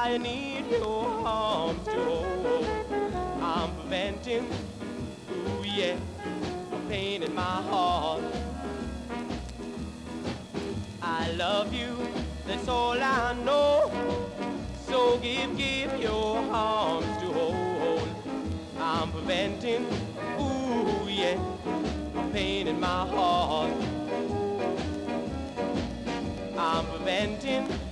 I need your arms to hold. I'm preventing, ooh yeah, a pain in my heart. I love you, that's all I know. So give your arms to hold. I'm preventing, ooh yeah, a pain in my heart. I'm preventing